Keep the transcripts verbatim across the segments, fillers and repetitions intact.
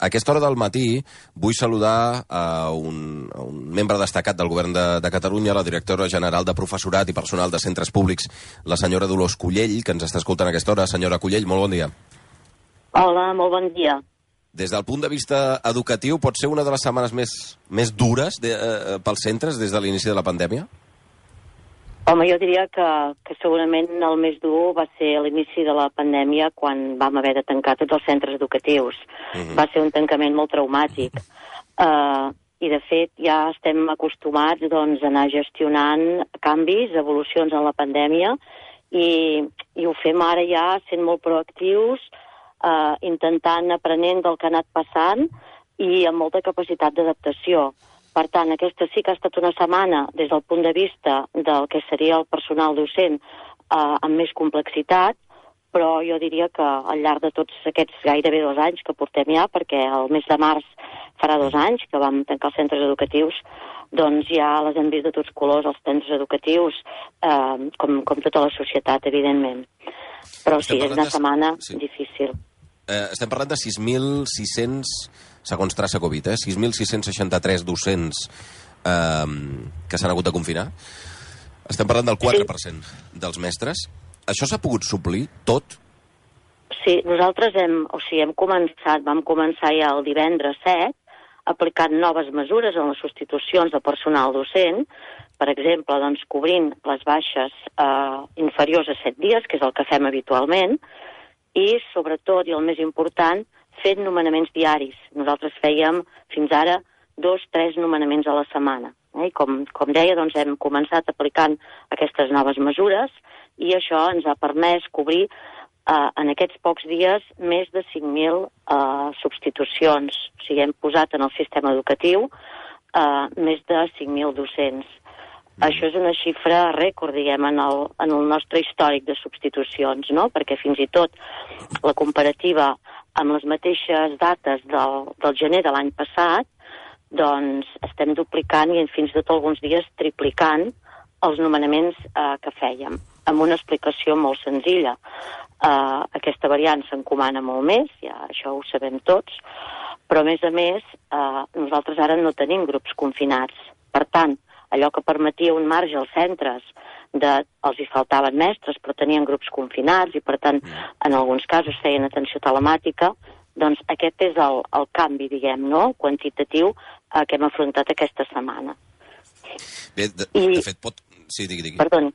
A aquesta hora del matí vull saludar a un, a un membre destacat del govern de, de Catalunya, la directora general de Professorat i Personal de Centres Públics, la senyora Dolors Cullell, que ens està escoltant a aquesta hora. Senyora Cullell, molt bon dia. Hola, molt bon dia. Des del punt de vista educatiu, pot ser una de les setmanes més, més dures de, eh, pels centres des de l'inici de la pandèmia? Home, jo diria que, que segurament el més dur va ser a l'inici de la pandèmia, quan vam haver de tancar tots els centres educatius. Uh-huh. Va ser un tancament molt traumàtic. Uh, I, de fet, ja estem acostumats doncs, a anar gestionant canvis, evolucions en la pandèmia, i, i ho fem ara ja sent molt proactius, uh, intentant, aprenent del que ha anat passant i amb molta capacitat d'adaptació. Per tant, aquesta sí que ha estat una setmana, des del punt de vista del que seria el personal docent, eh, amb més complexitat, però jo diria que al llarg de tots aquests gairebé dos anys que portem ja, perquè el mes de març farà dos anys que vam tancar els centres educatius, doncs ja les hem vist de tots colors, els centres educatius, eh, com, com tota la societat, evidentment. Però sí, és una setmana sí. difícil. Eh, estem parlant de sis mil sis-cents, segons traça Covid, eh? sis mil sis-cents seixanta-tres docents eh, que s'han hagut de confinar. Estem parlant del quatre per cent sí. dels mestres. Això s'ha pogut suplir tot? Sí, nosaltres hem, o sigui, hem començat, vam començar ja el divendres set, aplicant noves mesures en les substitucions de personal docent, per exemple, doncs, cobrint les baixes eh, inferiors a set dies, que és el que fem habitualment, i, sobretot, i el més important, fent nomenaments diaris. Nosaltres fèiem, fins ara, dos, tres nomenaments a la setmana. Eh? I com, com deia, doncs, hem començat aplicant aquestes noves mesures i això ens ha permès cobrir eh, en aquests pocs dies més de cinc mil eh, substitucions. O sigui, hem posat en el sistema educatiu eh, més de cinc mil docents. Mm. Això és una xifra rècord, diguem, en el, en el nostre històric de substitucions, no? Perquè fins i tot la comparativa amb les mateixes dates del, del gener de l'any passat, doncs estem duplicant i fins i tot alguns dies triplicant els nomenaments eh, que fèiem, amb una explicació molt senzilla. Eh, aquesta variant s'encomana molt més, ja això ho sabem tots, però a més a més eh, nosaltres ara no tenim grups confinats. Per tant, allò que permetia un marge als centres, de, els hi faltaven mestres, però tenien grups confinats i, per tant, en alguns casos feien atenció telemàtica, doncs aquest és el, el canvi, diguem, no?, quantitatiu eh, que hem afrontat aquesta setmana. Bé, de, I, de fet, pot... Sí, digui, digui. Perdoni.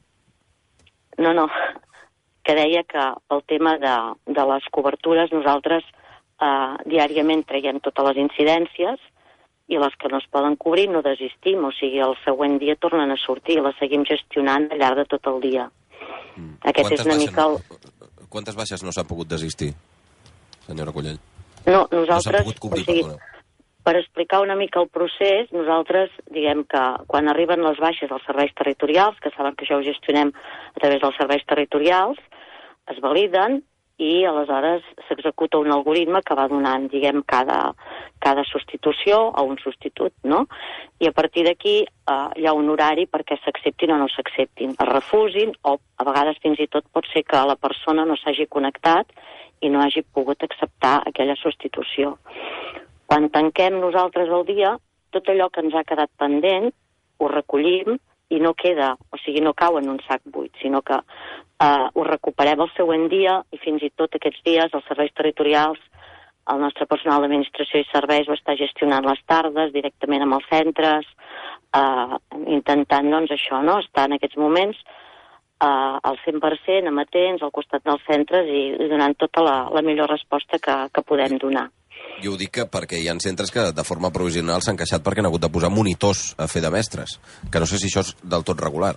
No, no, que deia que el tema de, de les cobertures nosaltres eh, diàriament traiem totes les incidències i les que no es poden cobrir no desistim, o sigui, el següent dia tornen a sortir i les seguim gestionant al llarg de tot el dia. Mm. Aquest quantes és una baixes, mica el... Quantes baixes no s'han pogut desistir, senyora Cullell? No, nosaltres... No s'han pogut cobrir, o sigui, perdona. Per explicar una mica el procés, nosaltres, diguem que quan arriben les baixes als serveis territorials, que saben que això ho gestionem a través dels serveis territorials, es validen i aleshores s'executa un algoritme que va donant, diguem, cada, cada substitució a un substitut, no? I a partir d'aquí eh, hi ha un horari perquè s'acceptin o no s'acceptin, es refusin, o a vegades fins i tot pot ser que la persona no s'hagi connectat i no hagi pogut acceptar aquella substitució. Quan tanquem nosaltres el dia, tot allò que ens ha quedat pendent ho recollim i no queda, o sigui, no cau en un sac buit, sinó que eh, ho recuperem el següent dia i fins i tot aquests dies els serveis territorials, el nostre personal d'administració i serveis ho està gestionant les tardes directament amb els centres, eh, intentant, doncs, això, no?, estar en aquests moments eh, al cent per cent amatents al costat dels centres i, i donant tota la, la millor resposta que, que podem donar. Jo ho dic que perquè hi ha centres que de forma provisional s'han queixat perquè han hagut de posar monitors a fer de mestres, que no sé si això és del tot regular.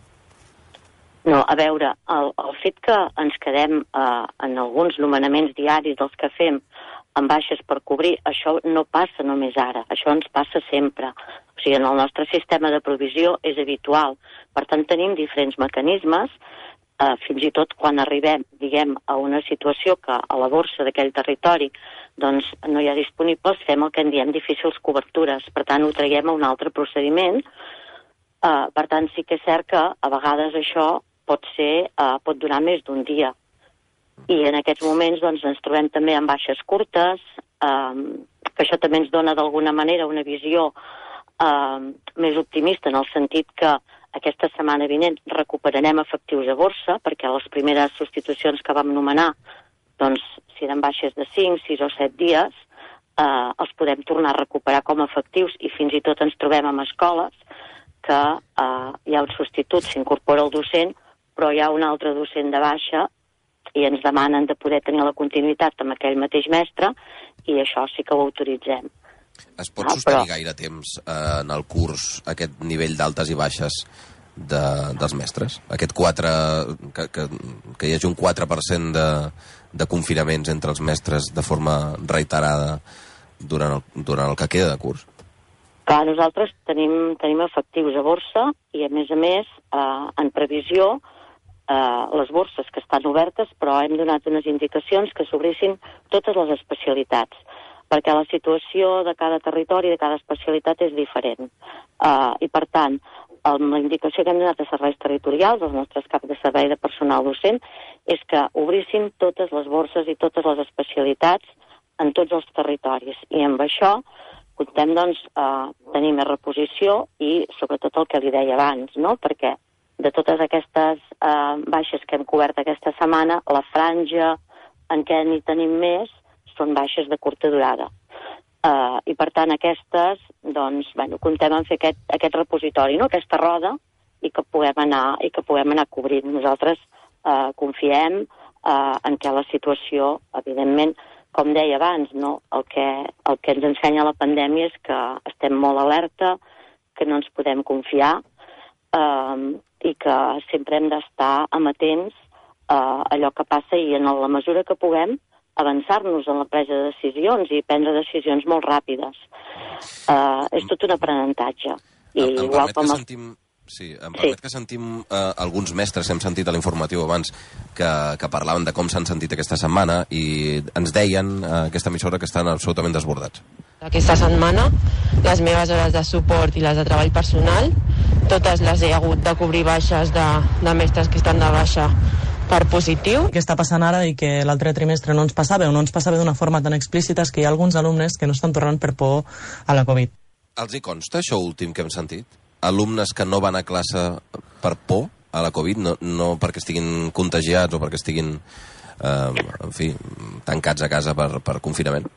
No, a veure, el, el fet que ens quedem eh, en alguns nomenaments diaris dels que fem amb baixes per cobrir, això no passa només ara, això ens passa sempre. O sigui, en el nostre sistema de provisió és habitual. Per tant, tenim diferents mecanismes, eh, fins i tot quan arribem, diguem, a una situació que a la borsa d'aquell territori doncs no hi ha disponibles, fem el que en diem difícils cobertures. Per tant, ho traiem a un altre procediment. Eh, per tant, sí que és cert que a vegades això pot ser, eh, pot durar més d'un dia. I en aquests moments doncs, ens trobem també amb baixes curtes, eh, que això també ens dona d'alguna manera una visió eh, més optimista, en el sentit que aquesta setmana vinent recuperarem efectius a borsa, perquè les primeres substitucions que vam nomenar, doncs, si eren baixes de cinc, sis o set dies, eh, els podem tornar a recuperar com a efectius, i fins i tot ens trobem amb escoles que eh, hi ha un substitut, s'incorpora el docent, però hi ha un altre docent de baixa i ens demanen de poder tenir la continuïtat amb aquell mateix mestre, i això sí que ho autoritzem. Es pot ah, sostenir però... gaire temps eh, en el curs aquest nivell d'altes i baixes de, dels mestres? Aquest quatre, que, que, que hi hagi un quatre per cent de, de confinaments entre els mestres de forma reiterada durant el, durant el que queda de curs? Clar, nosaltres tenim, tenim efectius a borsa i, a més a més, eh, en previsió, eh, les borses que estan obertes, però hem donat unes indicacions que s'obrissin totes les especialitats, perquè la situació de cada territori, de cada especialitat, és diferent. Uh, I, per tant, el, la indicació que hem donat a serveis territorials, als nostres caps de servei de personal docent, és que obrissin totes les borses i totes les especialitats en tots els territoris. I amb això contem, doncs, uh, tenir més reposició i, sobretot, el que li deia abans, no? Perquè de totes aquestes uh, baixes que hem cobert aquesta setmana, la franja en què n'hi tenim més són baixes de curta durada. Uh, I, per tant, aquestes, doncs, bueno, comptem en fer aquest, aquest repositori, no? Aquesta roda, i que puguem anar, i que puguem anar cobrint. Nosaltres uh, confiem uh, en què la situació, evidentment, com deia abans, no? el, que, el que ens ensenya la pandèmia és que estem molt alerta, que no ens podem confiar, uh, i que sempre hem d'estar amatents a uh, allò que passa, i en la mesura que puguem avançar-nos en la presa de decisions i prendre decisions molt ràpides. Uh, és tot un aprenentatge. I em, em igual com que sentim, sí, em permet sí. que sentim uh, alguns mestres, hem sentit a l'informatiu abans, que, que parlaven de com s'han sentit aquesta setmana, i ens deien, uh, aquesta emissora, que estan absolutament desbordats. Aquesta setmana, les meves hores de suport i les de treball personal, totes les he hagut de cobrir baixes de, de mestres que estan de baixa per positiu. Què està passant ara i que l'altre trimestre no ens passava, o no ens passava d'una forma tan explícita, és que hi ha alguns alumnes que no estan tornant per por a la Covid. Els hi consta això últim que hem sentit? Alumnes que no van a classe per por a la Covid, no, no perquè estiguin contagiats o perquè estiguin, eh, en fi, tancats a casa per, per confinament?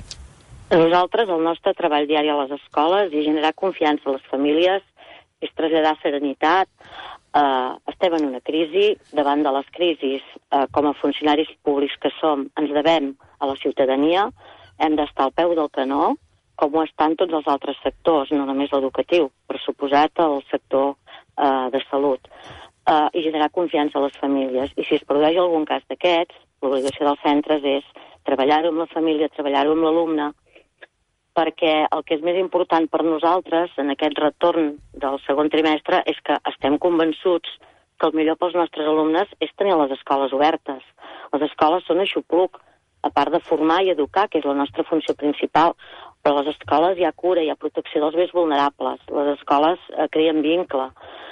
Nosaltres, el nostre treball diari a les escoles i generar confiança a les famílies és traslladar serenitat. Uh, estem en una crisi. Davant de les crisis, uh, com a funcionaris públics que som, ens devem a la ciutadania, hem d'estar al peu del canó, com ho estan tots els altres sectors, no només l'educatiu, per suposat el sector uh, de salut, uh, i generar confiança a les famílies. I si es produeix algun cas d'aquests, l'obligació dels centres és treballar-ho amb la família, treballar-ho amb l'alumne, perquè el que és més important per nosaltres en aquest retorn del segon trimestre és que estem convençuts que el millor pels nostres alumnes és tenir les escoles obertes. Les escoles són aixopluc, a part de formar i educar, que és la nostra funció principal, però a les escoles hi ha cura, hi ha protecció dels més vulnerables, les escoles eh, creen vincle,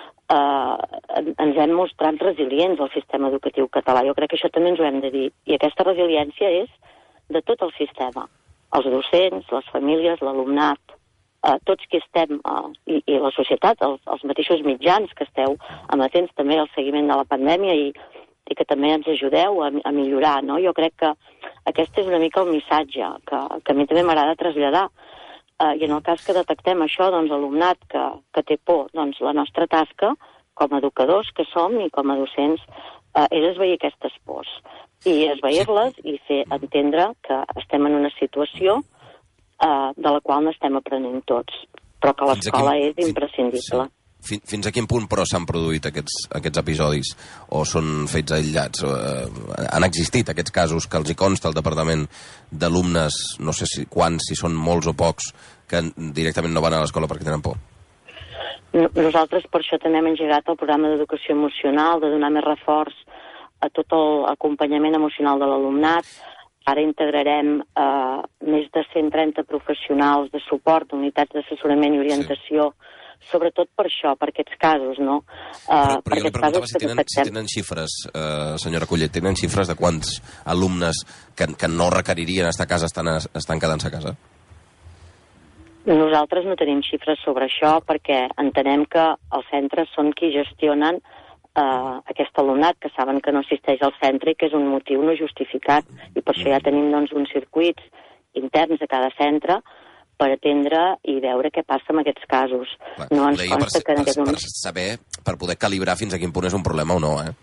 eh, ens hem mostrat resilients al sistema educatiu català. Jo crec que això també ens ho hem de dir, i aquesta resiliència és de tot el sistema. Els docents, les famílies, l'alumnat, eh, tots qui estem, eh, i, i la societat, els, els mateixos mitjans que esteu amatents també al seguiment de la pandèmia i, i que també ens ajudeu a, a millorar, no? Jo crec que aquest és una mica el missatge que, que a mi també m'agrada traslladar. Eh, I en el cas que detectem això, doncs, alumnat que, que té por, doncs la nostra tasca, com a educadors que som i com a docents, eh, és esvair aquestes pors. I esvair-les i fer entendre que estem en una situació uh, de la qual n'estem aprenent tots, però que l'escola és imprescindible. Sí. Fins, fins a quin punt, però, s'han produït aquests, aquests episodis, o són fets aïllats? Uh, han existit aquests casos que els hi consta al departament d'alumnes, no sé si quants, si són molts o pocs, que directament no van a l'escola perquè tenen por? Nosaltres per això també hem engegat el programa d'educació emocional, de donar més reforç a tot l'acompanyament emocional de l'alumnat. Ara integrarem eh, més de cent trenta professionals de suport, unitats d'assessorament i orientació, sí. Sobretot per això, per aquests casos, no? Eh, però però jo li preguntava si tenen, si tenen xifres, eh, senyora Collet, tenen xifres de quants alumnes que, que no requeririen estar a casa estan, estan quedant-se a casa? Nosaltres no tenim xifres sobre això perquè entenem que els centres són qui gestionen eh, aquest alumnat, que saben que no assisteix al centre i que és un motiu no justificat. I per això ja tenim doncs, uns circuits interns a cada centre per atendre i veure què passa amb aquests casos. Clar, no ens consta per, que en per, aquest moment... per saber, per poder calibrar fins a quin punt és un problema o no, eh?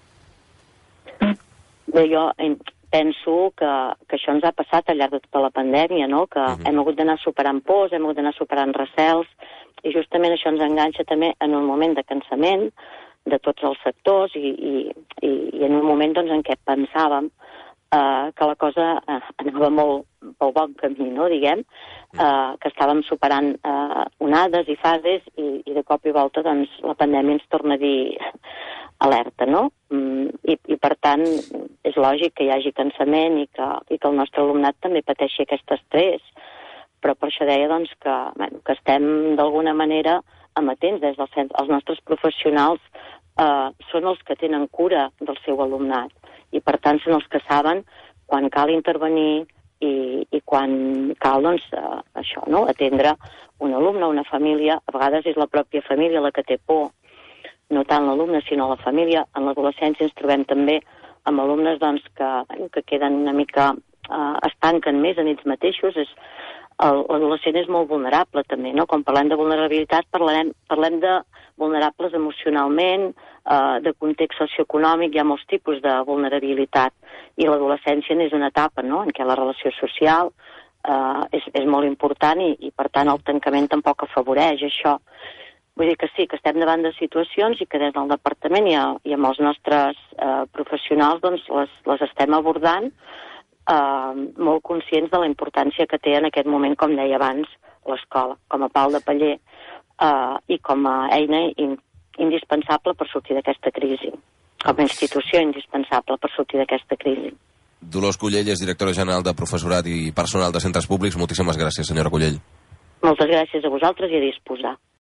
Bé, jo penso que, que això ens ha passat al llarg de tota la pandèmia, no? Que uh-huh. hem hagut d'anar superant pors, hem hagut d'anar superant recels, i justament això ens enganxa també en un moment de cansament de tots els sectors i, i, i, i en un moment doncs, en què pensàvem eh, que la cosa eh, anava molt pel bon camí, no? Diguem, eh, que estàvem superant eh, onades i fases i, i de cop i volta doncs, la pandèmia ens torna a dir alerta, no? I, i per tant és lògic que hi hagi cansament i que, i que el nostre alumnat també pateixi aquest estrès, però per això deia doncs, que, bueno, que estem d'alguna manera amatents des dels centres. Els nostres professionals eh, són els que tenen cura del seu alumnat i per tant són els que saben quan cal intervenir i, i quan cal doncs, eh, això, no? Atendre un alumne, una família. A vegades és la pròpia família la que té por, no tant l'alumne, sinó la família. En l'adolescència ens trobem també amb alumnes doncs, que, bueno, que queden una mica... Eh, es tanquen més en ells mateixos. És, l'adolescent és molt vulnerable, també, no? Quan parlem de vulnerabilitat, parlem, parlem de vulnerables emocionalment, eh, de context socioeconòmic, hi ha molts tipus de vulnerabilitat. I l'adolescència és una etapa, no?, en què la relació social eh, és, és molt important i, i, per tant, el tancament tampoc afavoreix això. Vull dir que sí, que estem davant de situacions i que des del departament i, a, i amb els nostres eh, professionals doncs, les, les estem abordant eh, molt conscients de la importància que té en aquest moment, com deia abans, l'escola, com a pal de paller eh, i com a eina in, indispensable per sortir d'aquesta crisi, com a institució indispensable per sortir d'aquesta crisi. Dolors Cullell és directora general de Professorat i Personal de Centres Públics. Moltíssimes gràcies, senyora Cullell. Moltes gràcies a vosaltres i a disposar.